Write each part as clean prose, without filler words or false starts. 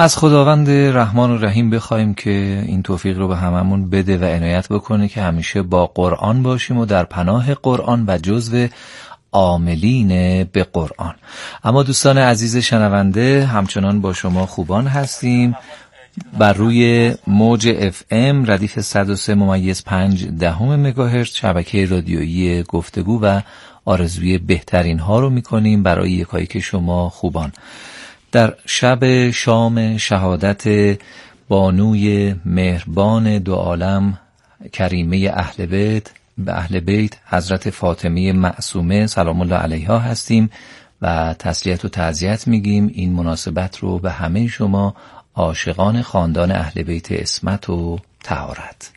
از خداوند رحمان و رحیم بخوایم که این توفیق رو به هممون بده و عنایت بکنه که همیشه با قرآن باشیم و در پناه قرآن و جزو عاملین به قرآن. اما دوستان عزیز شنونده، همچنان با شما خوبان هستیم بر روی موج FM ردیف 103.5 مگاهرتز شبکه رادیویی گفتگو و آرزوی بهترین ها رو میکنیم برای یکایی که شما خوبان. در شب شام شهادت بانوی مهربان دو عالم کریمه اهل بیت حضرت فاطمه معصومه سلام الله علیها هستیم و تسلیت و تعزیت میگیم. این مناسبت رو به همه شما عاشقان خاندان اهل بیت عصمت و طهارت.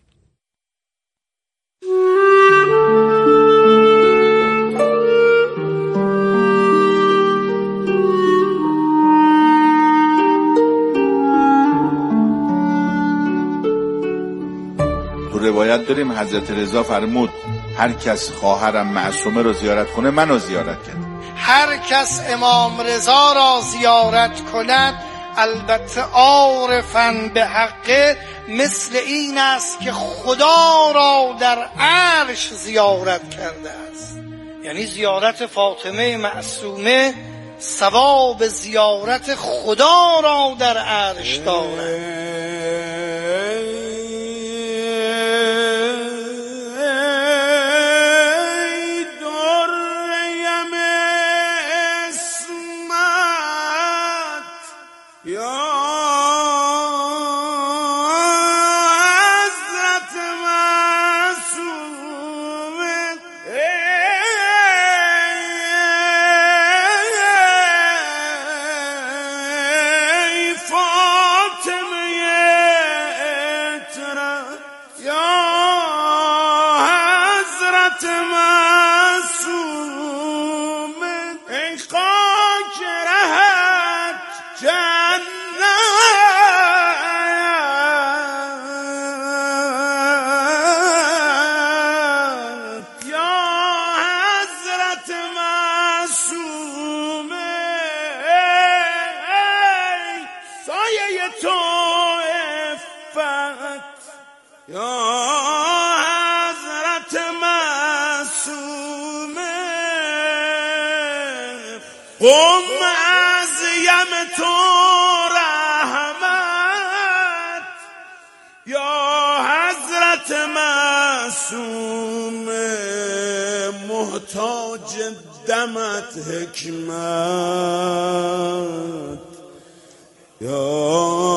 روایت داریم حضرت رضا فرمود هر کس خواهرم معصومه رو زیارت کنه منو زیارت کرد. هر کس امام رضا را زیارت کند البته عارفاً به حقه، مثل این است که خدا را در عرش زیارت کرده است. یعنی زیارت فاطمه معصومه ثواب زیارت خدا را در عرش دارد. دمت حکمت یا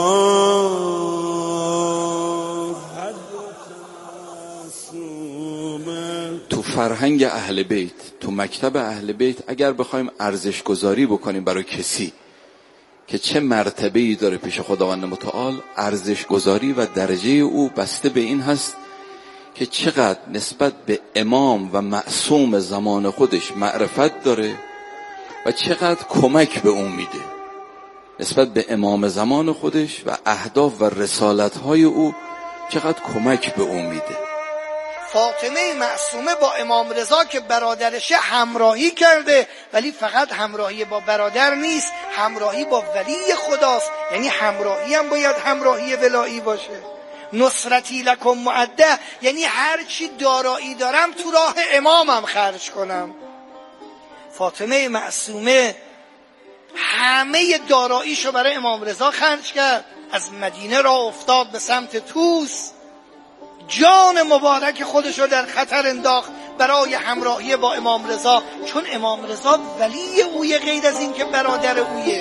تو فرهنگ اهل بیت، تو مکتب اهل بیت اگر بخوایم ارزش گذاری بکنیم برای کسی که چه مرتبه‌ای داره پیش خداوند متعال، ارزش گذاری و درجه او بسته به این هست که چقدر نسبت به امام و معصوم زمان خودش معرفت داره و چقدر کمک به اون میده نسبت به امام زمان خودش و اهداف و رسالت‌های او، چقدر کمک به اون میده. فاطمه معصومه با امام رضا که برادرشه همراهی کرده، ولی فقط همراهی با برادر نیست، همراهی با ولی خداست. یعنی همراهی هم باید همراهی ولایی باشه. نصرتی لکم معده، یعنی هر چی دارایی دارم تو راه امامم خرج کنم. فاطمه معصومه همه داراییشو برای امام رضا خرج کرد، از مدینه را افتاد به سمت طوس، جان مبارک خودشو در خطر انداخت برای همراهی با امام رضا، چون امام رضا ولی اویه، غیر از این که برادر اویه.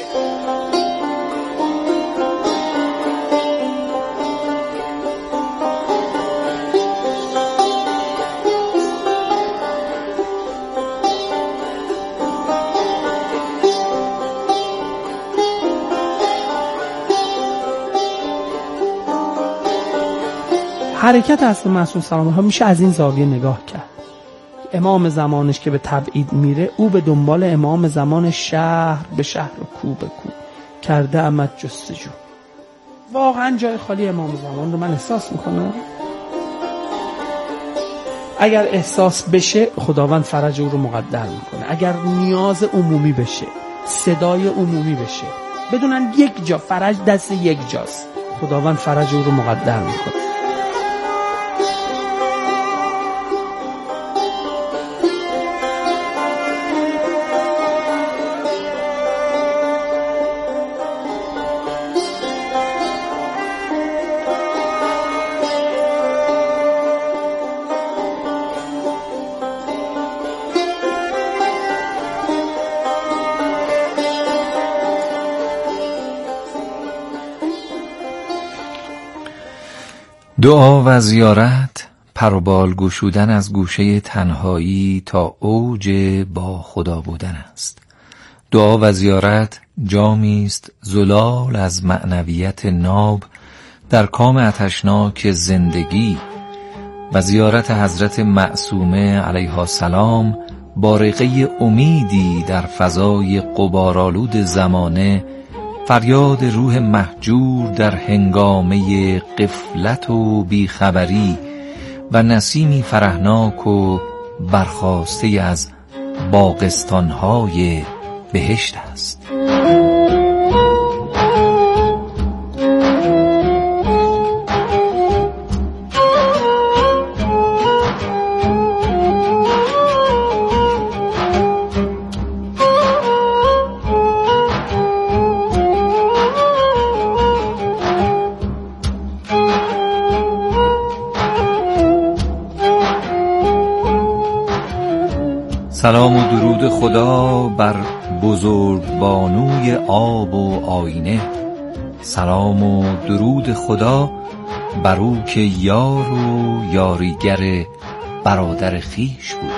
حرکت اصل معصوم سلام الله میشه از این زاویه نگاه کرد. امام زمانش که به تبعید میره، او به دنبال امام زمان شهر به شهر و کو به کو کرده امت جستجو. واقعا جای خالی امام زمان رو من احساس میکنم. اگر احساس بشه خداوند فرج او رو مقدر میکنه. اگر نیاز عمومی بشه، صدای عمومی بشه، بدونن یک جا فرج دست یک جاست، خداوند فرج او رو مقدر میکنه. دعا و زیارت پر و بال گشودن از گوشه تنهایی تا اوج با خدا بودن است. دعا و زیارت جامی است زلال از معنویت ناب در کام آتشناک زندگی و زیارت حضرت معصومه علیها السلام بارقه امیدی در فضای غبارآلود زمانه، فریاد روح مهجور در هنگامه غفلت و بیخبری و نسیمی فرحناک و برخاسته از باغستان‌های بهشت است. سلام و درود خدا بر بزرگبانوی آب و آینه، سلام و درود خدا بر او که یار و یاریگر برادر خویش بود.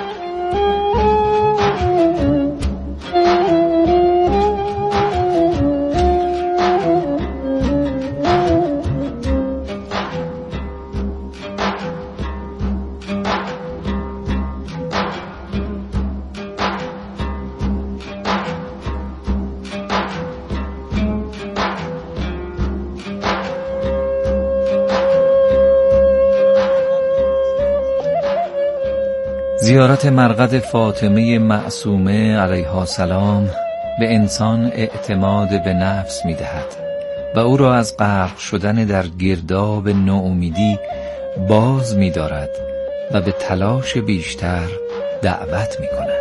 زیارت مرقد فاطمه معصومه علیها السلام به انسان اعتماد به نفس می دهد و او را از غرق شدن در گرداب ناامیدی باز می دارد و به تلاش بیشتر دعوت می کند.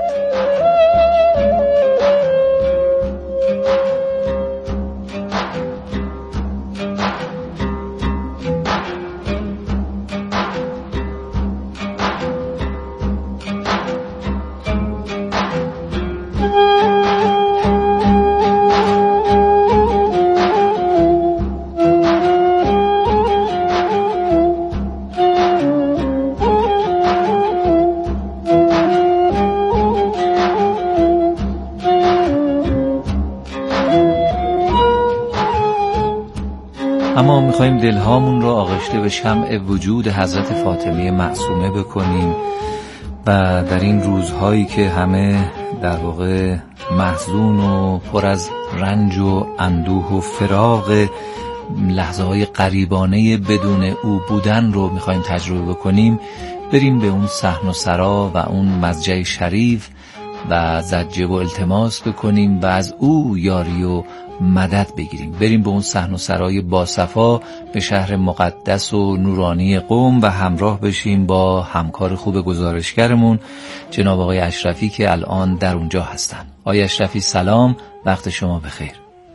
اما میخواییم دلهامون رو آغشته به شمع وجود حضرت فاطمه معصومه بکنیم و در این روزهایی که همه در واقع محزون و پر از رنج و اندوه و فراق لحظه های غریبانه بدون او بودن رو میخواییم تجربه بکنیم، بریم به اون صحن و سرا و اون مضجع شریف و زجه و التماس بکنیم و از او یاری و مدد بگیریم. بریم به اون صحن و سرای باصفا به شهر مقدس و نورانی قم و همراه بشیم با همکار خوب گزارشگرمون جناب آقای اشرفی که الان در اونجا هستن. آقای اشرفی سلام، وقت شما بخیر.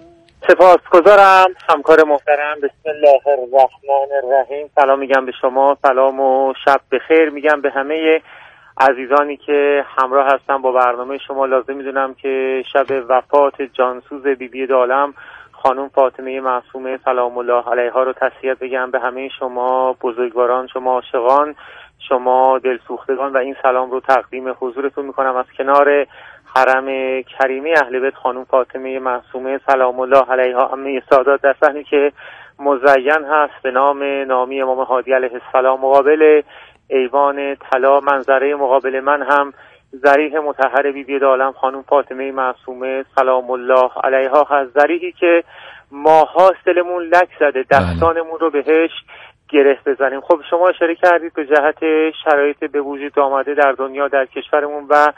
سپاسگزارم همکار محترم. بسم الله الرحمن الرحیم. سلام میگم به شما، سلام و شب بخیر میگم به همه عزیزانی که همراه هستن با برنامه شما. لازم میدونم که شب وفات جانسوز بیبی دو عالم خانم فاطمه معصومه سلام الله علیها رو تسلیت بگم به همه شما بزرگواران، شما عاشقان، شما دلسوختگان و این سلام رو تقدیم حضورتون میکنم از کنار حرم کریمه اهل بیت خانم فاطمه معصومه سلام الله علیها عمه سادات در صحنی که مزین هست به نام نامی امام هادی علیه السلام. مقابل ایوان طلا منظره مقابل من هم ذریح مطهر بیبی دو عالم خانم فاطمه معصومه سلام الله علیها هست، ذریحی که ماهاست دلمون لک زده دستانمون رو بهش گره بزنیم. خب شما اشاره کردید به جهت شرایط به وجود آمده در دنیا در کشورمون و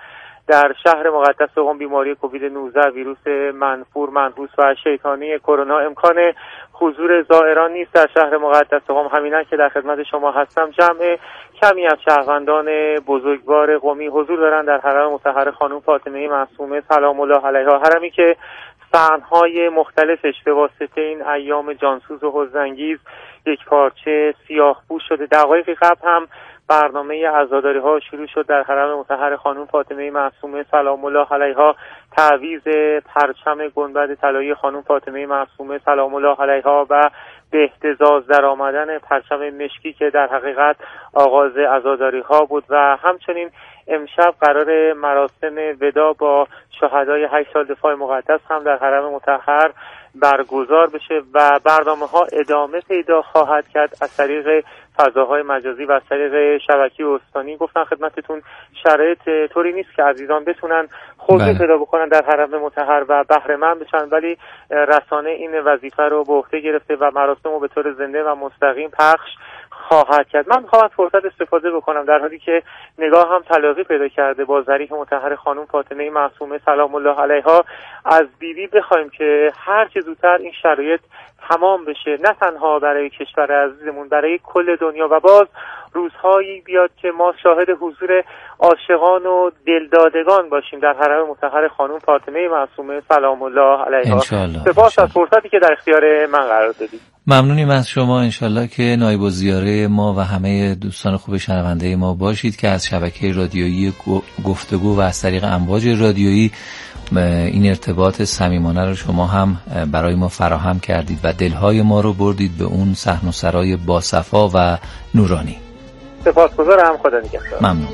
در شهر مقدس قم بیماری کووید 19 ویروس منفور منحوس و شیطانی کرونا امکان حضور زائران نیست در شهر مقدس قم. همینن که در خدمت شما هستم. جمع کمی از شهروندان بزرگوار قمی حضور دارن در حرم مطهر خانم فاطمه معصومه سلام الله علیها، حرمی که صحنه‌های مختلفش به واسطه این ایام جانسوز و حزن‌انگیز یک پارچه سیاه‌پوش شده. دقایقی قبل هم برنامه عزاداری‌ها شروع شد در حرم مطهر خانم فاطمه معصومه سلام الله علیها. تعویض پرچم گنبد طلایی خانم فاطمه معصومه سلام الله علیها و به اهتزاز در آمدن پرچم مشکی که در حقیقت آغاز عزاداری‌ها بود و همچنین امشب قرار مراسم ودا با شهدای 8 سال دفاع مقدس هم در حرم مطهر برگزار بشه و برنامه‌ها ادامه پیدا خواهد کرد از طریق فضاهای مجازی و از طریق شبکه استانی. گفتن خدمتتون شرایط طوری نیست که عزیزان بتونن خودشون پیدا بکنن در حرم مطهر و بهره مند بشن، ولی رسانه این وظیفه رو به عهده گرفته و مراسم رو به طور زنده و مستقیم پخش خواهد کرد. من می‌خوام از فرصت استفاده بکنم در حالی که نگاه هم تلاقی پیدا کرده با ضریح مطهر خانم فاطمه معصومه سلام الله علیها از بیبی بخوایم که هر چه زودتر این شرایط تمام بشه، نه تنها برای کشور عزیزمون، برای کل دنیا و باز روزهایی بیاد که ما شاهد حضور عاشقان و دلدادگان باشیم در حرم مطهر خانم فاطمه معصومه سلام الله علیها. سپاس از فرصتی که در اختیار من قرار دادید. ممنونیم از شما. انشالله که نایب الزیاره ما و همه دوستان خوب شنونده ما باشید که از شبکه رادیویی گفتگو و از طریق امواج رادیویی این ارتباط صمیمانه رو شما هم برای ما فراهم کردید و دلهای ما رو بردید به اون صحن و سرای باصفا و نورانی. سپاسگزارم. خدا نگهدار. ممنون.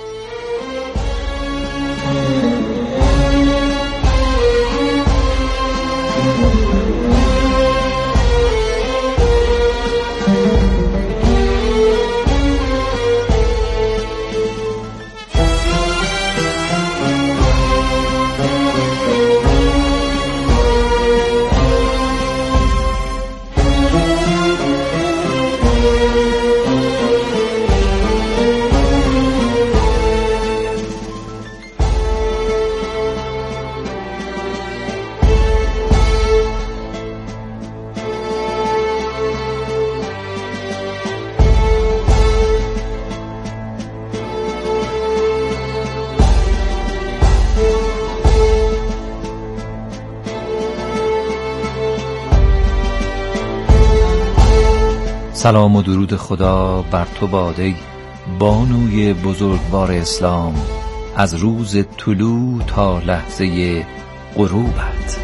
سلام و درود خدا بر تو باد ای بانوی بزرگوار اسلام، از روز طلوع تا لحظه غروبت.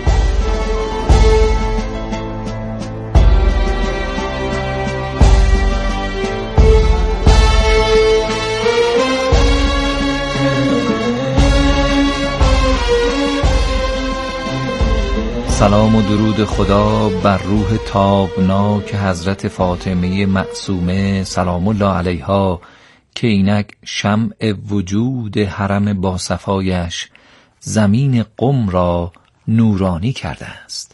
سلام و درود خدا بر روح تابناک حضرت فاطمه معصومه سلام الله علیها که اینک شمع وجود حرم باصفایش زمین قم را نورانی کرده است.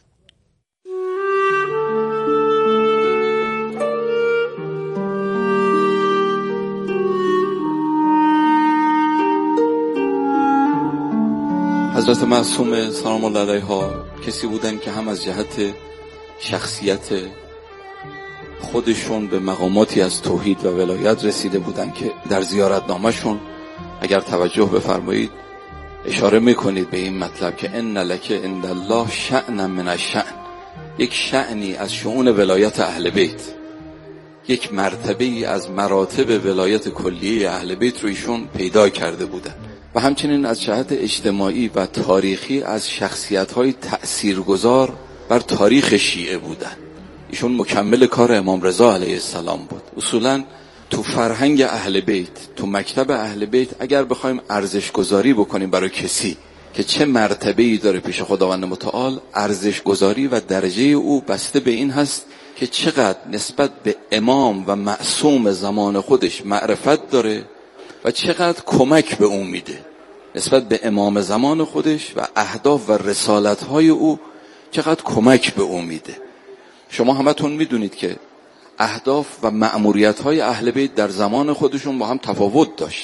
حضرت معصومه سلام الله علیها کسی بودن که هم از جهت شخصیت خودشون به مقاماتی از توحید و ولایت رسیده بودن که در زیارتنامه‌شون اگر توجه بفرمایید اشاره میکنید به این مطلب که ان لک عند الله شأنا من الشأن، یک شأنی از شؤون ولایت اهل بیت، یک مرتبه‌ای از مراتب ولایت کلیه اهل بیت رو ایشون پیدا کرده بودن و همچنین از جهت اجتماعی و تاریخی از شخصیت‌های تأثیرگذار بر تاریخ شیعه بودن. ایشون مکمل کار امام رضا علیه السلام بود. اصولاً تو فرهنگ اهل بیت، تو مکتب اهل بیت اگر بخوایم ارزش گذاری بکنیم برای کسی که چه مرتبه‌ای داره پیش خداوند متعال، ارزش گذاری و درجه او بسته به این هست که چقدر نسبت به امام و معصوم زمان خودش معرفت داره و چقدر کمک به او میده نسبت به امام زمان خودش و اهداف و رسالت‌های او، چقدر کمک به او میده. شما همتون میدونید که اهداف و مأموریت‌های اهل بیت در زمان خودشون با هم تفاوت داشت.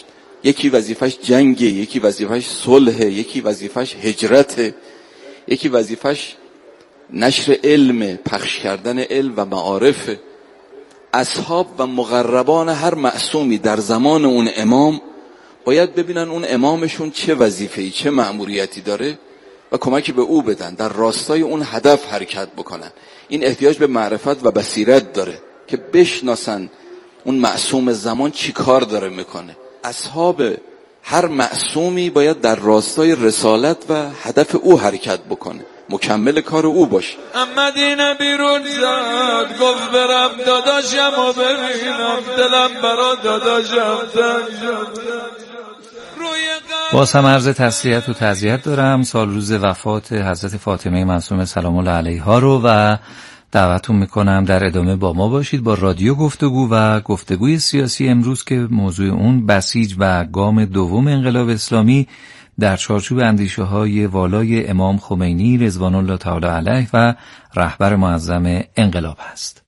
یکی وظیفش جنگه، یکی وظیفش صلح، یکی وظیفش هجرته، یکی وظیفش نشر علم، پخش کردن علم و معارف. اصحاب و مقربان هر معصومی در زمان اون امام باید ببینن اون امامشون چه وظیفه‌ای، چه مأموریتی داره و کمکی به او بدن، در راستای اون هدف حرکت بکنن. این احتیاج به معرفت و بصیرت داره که بشناسن اون معصوم زمان چی کار داره میکنه. اصحاب هر معصومی باید در راستای رسالت و هدف او حرکت بکنه، مکمل کار او باشه. مدینه بیرون زد گفت برم داداشم و ببینم، دلم برا داداشم تنگ شد. باز هم عرض تسلیت و تعزیت دارم سال روز وفات حضرت فاطمه معصومه سلام الله علیها رو و دعوتتون میکنم در ادامه با ما باشید با رادیو گفتگو و گفتگوی سیاسی امروز که موضوع اون بسیج و گام دوم انقلاب اسلامی در چارچوب اندیشه های والای امام خمینی رضوان الله تعالی علیه و رهبر معظم انقلاب است.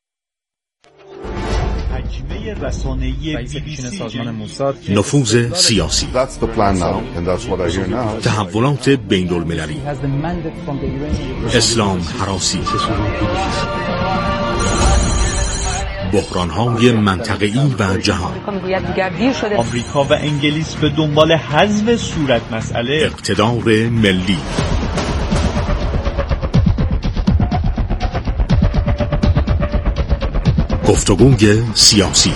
نفوذ سیاسی، تحولات بین المللی، اسلام هراسی، بحران‌های منطقه‌ای و جهان، آمریکا و انگلیس به دنبال حذف صورت مسئله، اقتدار ملی. گفتگوی سیاسی.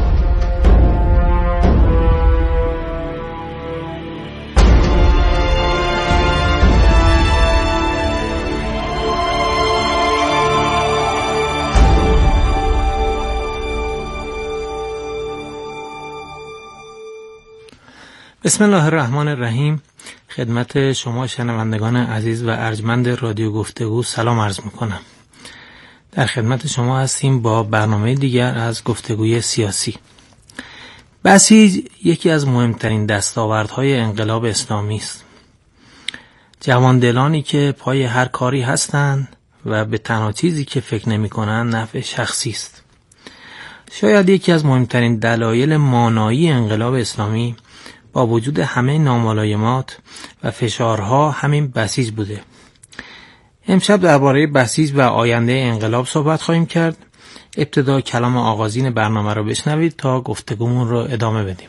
بسم الله الرحمن الرحیم. خدمت شما شنوندگان عزیز و ارجمند رادیو گفتگو سلام عرض میکنم. در خدمت شما هستیم با برنامه دیگر از گفتگوی سیاسی. بسیج یکی از مهمترین دستاوردهای انقلاب اسلامی است. جواندلانی که پای هر کاری هستند و به تنها چیزی که فکر نمی‌کنند نفع شخصی است. شاید یکی از مهمترین دلایل مانایی انقلاب اسلامی با وجود همه ناملایمات و فشارها همین بسیج بوده. امشب درباره بسیج و آینده انقلاب صحبت خواهیم کرد. ابتدا کلام آغازین برنامه رو بشنوید تا گفتگومون رو ادامه بدیم.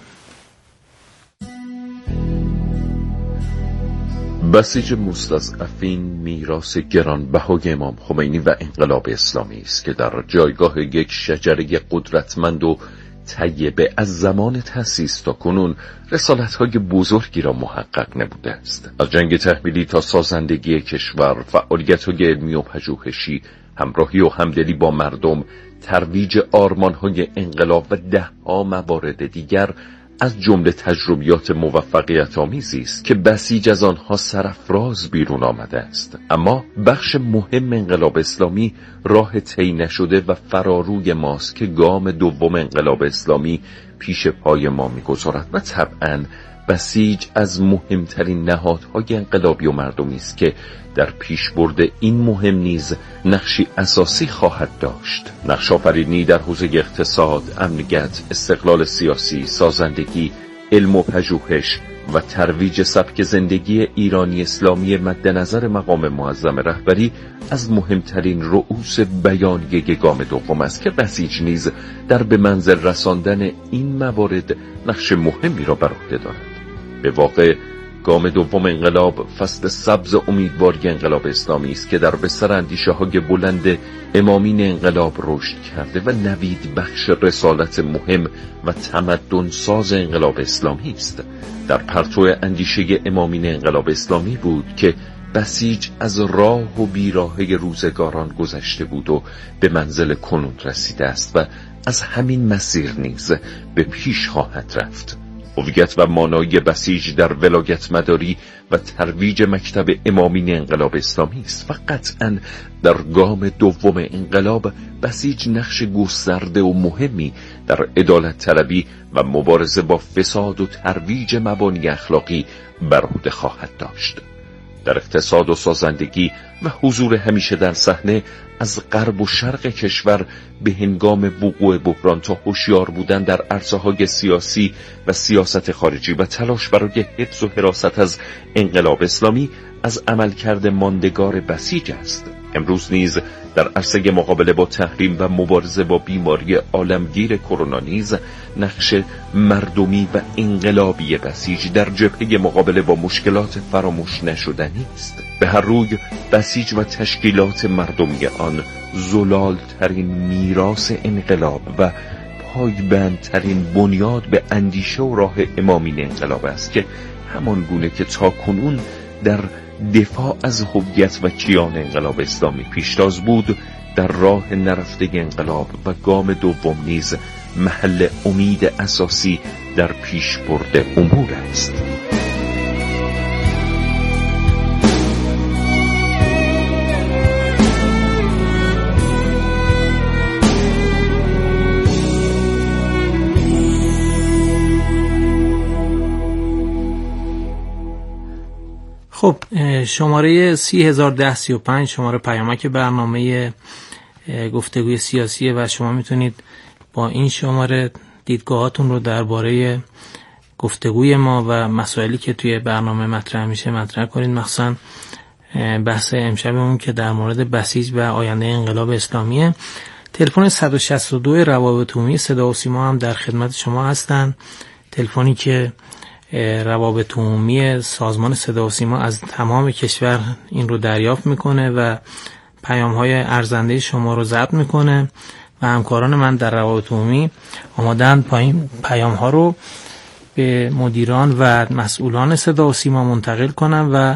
بسیج مستضعفین میراث گرانبهای امام خمینی و انقلاب اسلامی است که در جایگاه یک شجره قدرتمند و طیبه از زمان تأسیس تا کنون رسالت‌های بزرگی را محقق نبوده است. از جنگ تحمیلی تا سازندگی کشور، فعالیت‌های علمی و پژوهشی، همراهی و همدلی با مردم، ترویج آرمان‌های انقلاب و ده‌ها موارد دیگر از جمله تجربیات موفقیت آمیزی است که بسیج از آنها سرافراز بیرون آمده است. اما بخش مهم انقلاب اسلامی راه طی نشده و فراروی ماست که گام دوم انقلاب اسلامی پیش پای ما می‌گذارد و طبعاً بسیج از مهمترین نهادهای انقلابی و مردمی است که در پیشبرد این مهم نیز نقشی اساسی خواهد داشت. نقش آفرینی در حوزه اقتصاد، امنیت، استقلال سیاسی، سازندگی، علم و پژوهش و ترویج سبک زندگی ایرانی اسلامی مد نظر مقام معظم رهبری از مهمترین رؤوس بیانیه گام دوم است که بسیج نیز در به منزل رساندن این موارد نقش مهمی را بر عهده دارد. به واقع گام دوم انقلاب فصل سبز امیدواری انقلاب اسلامی است که در بستر اندیشه‌های بلند امامین انقلاب رشد کرده و نوید بخش رسالت مهم و تمدن ساز انقلاب اسلامی است. در پرتو اندیشه امامین انقلاب اسلامی بود که بسیج از راه و بیراهه روزگاران گذشته بود و به منزل کنون رسیده است و از همین مسیر نیز به پیش خواهد رفت. هویت و مانایی بسیج در ولایت مداری و ترویج مکتب امامین انقلاب اسلامی است و قطعاً در گام دوم انقلاب بسیج نقش گسترده و مهمی در عدالت طلبی و مبارزه با فساد و ترویج مبانی اخلاقی بر عهده خواهد داشت. در اقتصاد و سازندگی و حضور همیشه در صحنه، از غرب و شرق کشور به هنگام وقوع بحران تا هوشیار بودن در عرصه‌های سیاسی و سیاست خارجی و تلاش برای حفظ و حراست از انقلاب اسلامی از عملکرد ماندگار بسیج است. امروز نیز در عرصه مقابله با تحریم و مبارزه با بیماری عالمگیر کرونا نیز نقش مردمی و انقلابی بسیج در جبهه مقابله با مشکلات فراموش نشدنی است. به هر روی بسیج و تشکیلات مردمی آن زلالترین میراث انقلاب و پایبندترین بنیاد به اندیشه و راه امامین انقلاب است که همان گونه که تاکنون در دفاع از هویت و کیان انقلاب اسلامی پیشتاز بود، در راه نرفته انقلاب و گام دوم نیز محل امید اساسی در پیشبرد امور است. خب شماره 301035 شماره پیامک برنامه گفتگوی سیاسیه و شما میتونید با این شماره دیدگاهاتون رو درباره گفتگوی ما و مسائلی که توی برنامه مطرح میشه مطرح کنید، مخصوصا بحث امشبمون که در مورد بسیج و آینده انقلاب اسلامیه. تلفن 162 روابط عمومی صدا و سیما هم در خدمت شما هستن، تلفنی که روابط عمومی سازمان صدا و سیما از تمام کشور این رو دریافت میکنه و پیام‌های ارزنده شما رو ضبط میکنه و همکاران من در روابط عمومی آمادن پیام‌ها رو به مدیران و مسئولان صدا و سیما منتقل کنن و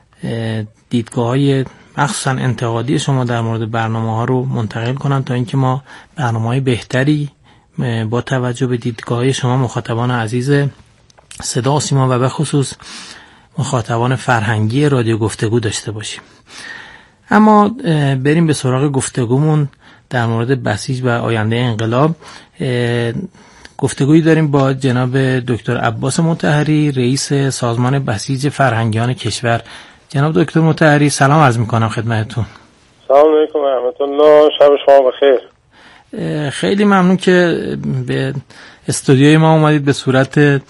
دیدگاه‌های مخصوصا انتقادی شما در مورد برنامه‌ها رو منتقل کنن تا اینکه ما برنامه‌های بهتری با توجه به دیدگاه‌های شما مخاطبان عزیز صدا و سیما و به خصوص مخاطبان فرهنگی رادیو گفتگو داشته باشیم. اما بریم به سراغ گفتگومون در مورد بسیج و آینده انقلاب. گفتگویی داریم با جناب دکتر عباس مطهری، رئیس سازمان بسیج فرهنگیان کشور. جناب دکتر مطهری سلام عرض میکنم خدمتتون. سلام علیکم و رحمت الله، شب شما بخیر. خیلی ممنون که به استودیوی ما اومدید به صورت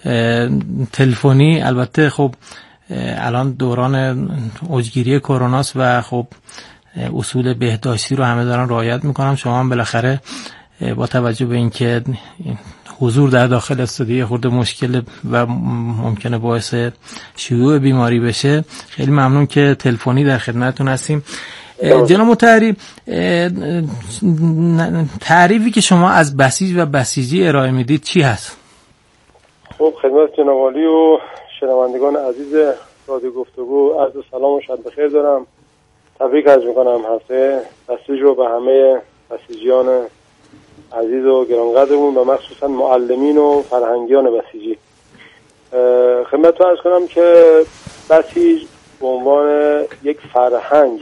تلفنی. البته خب الان دوران اوجگیری کروناست و خب اصول بهداشتی رو همه دارن رعایت میکنن. شما هم بالاخره با توجه به اینکه حضور در داخل استودیو خورده مشکل و ممکنه باعث شیوع بیماری بشه، خیلی ممنون که تلفنی در خدمتتون هستیم. جناب مطهری، تعریفی که شما از بسیج و بسیجی ارائه میدید چی هست؟ خب خدمت جناب عالی و شنوندگان عزیز رادیو گفتگو عرض سلام و شب بخیر دارم. تبریک عرض میکنم هفته بسیج رو به همه بسیجیان عزیز و گرانقدرمون و مخصوصا معلمین و فرهنگیان بسیجی. خدمتتون عرض کنم که بسیج به عنوان یک فرهنگ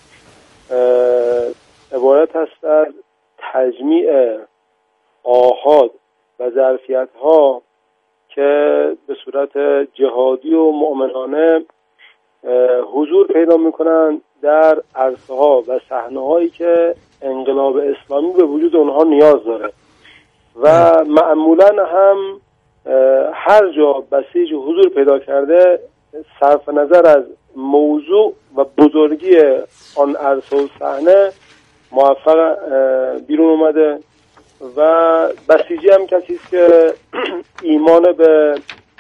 عبارت است از تجمیع آحاد و ظرفیت‌ها که به صورت جهادی و مؤمنانه حضور پیدا میکنن در عرصه‌ها و صحنه‌هایی که انقلاب اسلامی به وجود اونها نیاز داره و معمولاً هم هر جا بسیج حضور پیدا کرده صرف نظر از موضوع و بزرگی آن عرصه و صحنه موفق بیرون اومده و بسیجی هم کسی است که ایمان به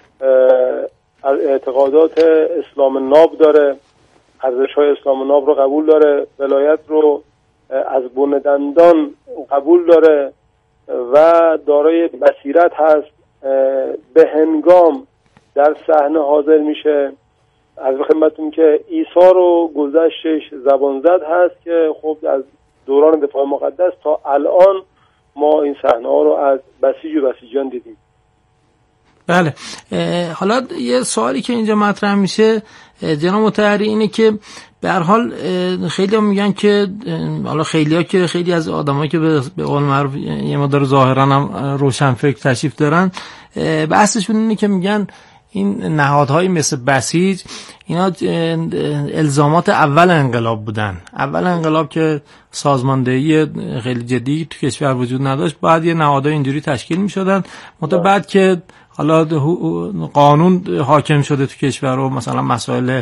اعتقادات اسلام ناب داره، ارزش‌های اسلام ناب رو قبول داره، ولایت رو از بن دندان قبول داره و دارای بصیرت هست، به هنگام در صحنه حاضر میشه. از خدمتتون که عیسی رو گذشتش زبان زد هست که خب از دوران دفاع مقدس تا الان ما این صحنه ها رو از بسیج و بسیجیان دیدیم. بله، حالا یه سوالی که اینجا مطرح میشه جناب مطهری اینه که به هر حال خیلی هم میگن که حالا خیلی از آدمایی که به قول معروف یه مقدار ظاهرا هم روشن فکر تشریف دارن، بحثشون اینه که میگن این نهادهایی مثل بسیج اینا الزامات اول انقلاب بودن. اول انقلاب که سازماندهی خیلی جدی تو کشور وجود نداشت، باید یه نهادهای اینجوری تشکیل می‌شدن. بعد که حالا قانون حاکم شده تو کشور و مثلا مسائل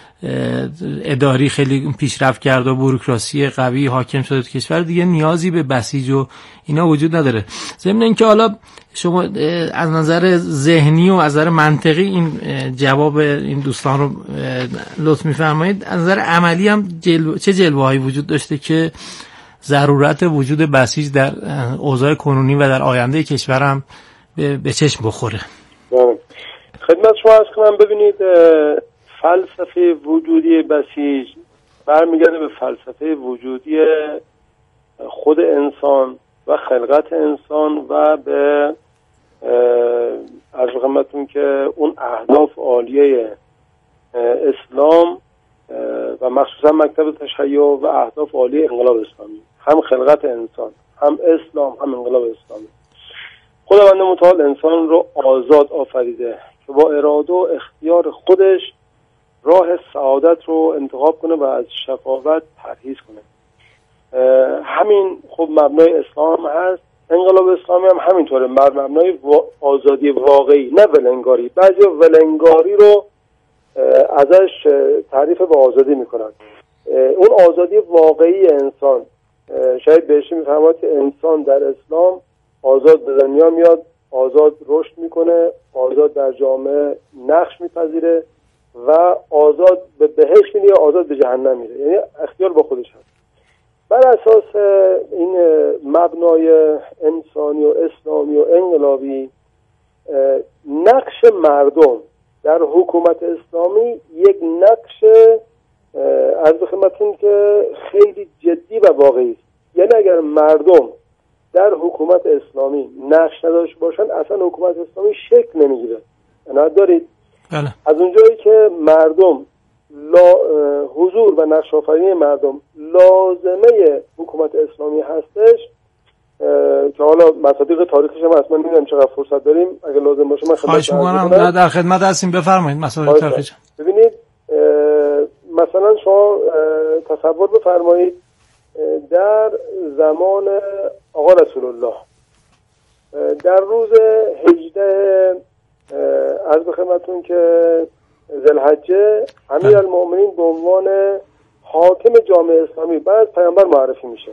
اداری خیلی پیشرفت کرده و بوروکراسی قوی حاکم شده تو کشور، دیگه نیازی به بسیج و اینا وجود نداره. ضمن اینکه حالا شما از نظر ذهنی و از نظر منطقی این جواب این دوستان رو لطف می‌فرمایید، از نظر عملی هم چه جلوه‌هایی وجود داشته که ضرورت وجود بسیج در اوضاع کنونی و در آینده کشور هم به چشم بخوره؟ خدمت شما عرض کنم، ببینید فلسفه وجودی بسیج برمیگرده به فلسفه وجودی خود انسان و خلقت انسان و به عرض خدمتتون که اون اهداف عالیه اسلام و مخصوصا مکتب تشیع و اهداف عالی انقلاب اسلامی، هم خلقت انسان، هم اسلام، هم انقلاب اسلامی. خداوند متعال انسان رو آزاد آفریده که با اراده و اختیار خودش راه سعادت رو انتخاب کنه و از شقاوت پرهیز کنه. همین خب مبنای اسلام هست. انقلاب اسلامی هم همینطوره، مبنای آزادی واقعی، نه ولنگاری. بعضی ولنگاری رو ازش تعریف به آزادی میکنن. اون آزادی واقعی انسان، شاید بهش میفهمد که انسان در اسلام آزاد به دنیا میاد، آزاد رشد میکنه، آزاد در جامعه نقش میپذیره و آزاد به بهشت میره، آزاد به جهنم میره. یعنی اختیار با خودش هست. بر اساس این مبنای انسانی و اسلامی و انقلابی، نقش مردم در حکومت اسلامی یک نقش عرض خدمتتون که خیلی جدی و واقعی است. یعنی اگر مردم در حکومت اسلامی نقش نداشته باشن، اصلا حکومت اسلامی شکل نمیگیره. نه دارید؟ بله. از اونجایی که مردم حضور و نقش آفرینی مردم لازمه حکومت اسلامی هستش، که حالا مصادیق تاریخش هم اصلا نمیدونم چقدر فرصت داریم، اگه لازم باشه من خواهش می‌کنم در خدمت هستیم، بفرمایید مصادیق تاریخش. ببینید مثلا شما تصور بفرمایید در زمان آقا رسول الله در روز 18 عرض به خدمتتون که ذوالحجه امیرالمؤمنین به عنوان حاکم جامعه اسلامی بعد از پیامبر معرفی میشه.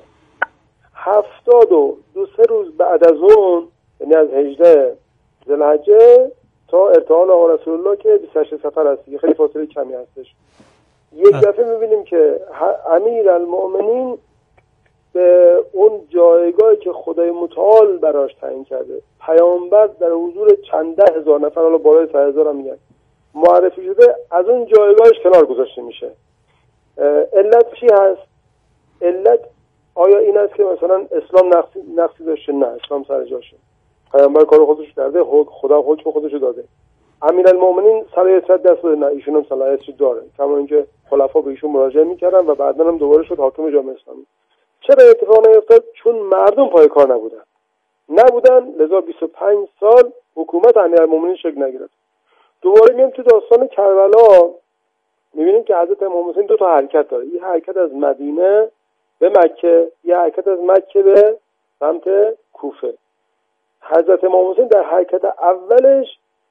72 روز بعد از اون، یعنی از 18 ذوالحجه تا ارتحال آقا رسول الله که 28 صفر هست، خیلی فاصله کمی هستش، یک دفعه میبینیم که امیرالمؤمنین به اون جایگاهی که خدای متعال براش تعیین کرده، پیامبر در حضور چند ده هزار نفر، حالا بالای 100,000 هم میگن، معرفی شده، از اون جایگاهش کنار گذاشته میشه. علت چی هست؟ علت آیا این است که مثلا اسلام نقصی داشته؟ نه، اسلام سر جاشه. پیامبر کار خودش کرده، خدا حکم خودشو داده. امیرالمؤمنین صلاحیت دست بده؟ نه، ایشون هم صلاحیتش داره، کما اینکه خلفا به ایشون مراجعه میکردن و بعدا هم دوباره شد حاکم جامعه اسلامی. چرا اتفاق نیفتاد؟ چون مردم پای کار نبودن، لذا 25 سال حکومت امیرالمؤمنین شکل نگرفت. دوباره میام تو داستان کربلا، میبینیم که حضرت امام حسین دو تا حرکت داره. یه حرکت از مدینه به مکه، یه حرکت از مکه به سمت کوفه. حضرت امام حسین در حرکت اولش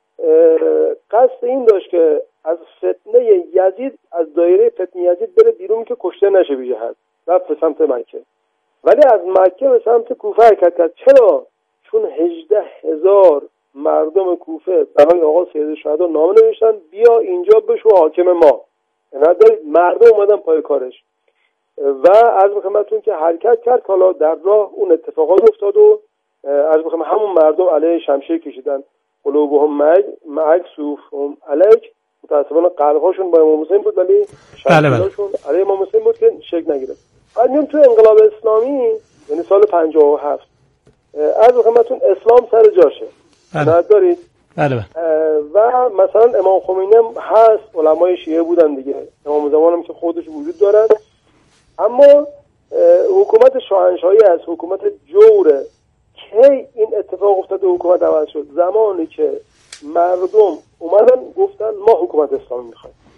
قصد این داشت که از فتنه یزید، از دایره فتنه یزید بره بیرون که کشته نشه بی جهت، رفت به سمت مکه. ولی از مکه به سمت کوفه حرکت کرد. چرا؟ چون 18,000 مردم کوفه برای آقا سید شهدا نامه نوشتن بیا اینجا بشو حاکم ما. یعنی مردم اومدن پای کارش و عرض بخدمتتون که حرکت کرد. حالا در راه اون اتفاقات افتاد و عرض بخدمتتون همون مردم علیه شمشیر کشیدن. قلوبهم معک صوفهم علیک. متأسفانه قلب‌هاشون با امام حسین بود ولی شمشیرشون علیه امام حسین بود که شکل نگرفت. بعد میام تو انقلاب اسلامی، یعنی سال 57، عرض بخدمتتون اسلام سر جاشه. ندارید؟ بله. و مثلا امام خمینی هم هست، علمای شیعه بودن دیگه، امام زمان هم که خودش وجود دارن، اما حکومت شاهنشاهی هست، حکومت جوره کی این اتفاق افتاد و حکومت عوض شد؟ زمانی که مردم اومدن گفتن ما حکومت اسلامی میخوایم.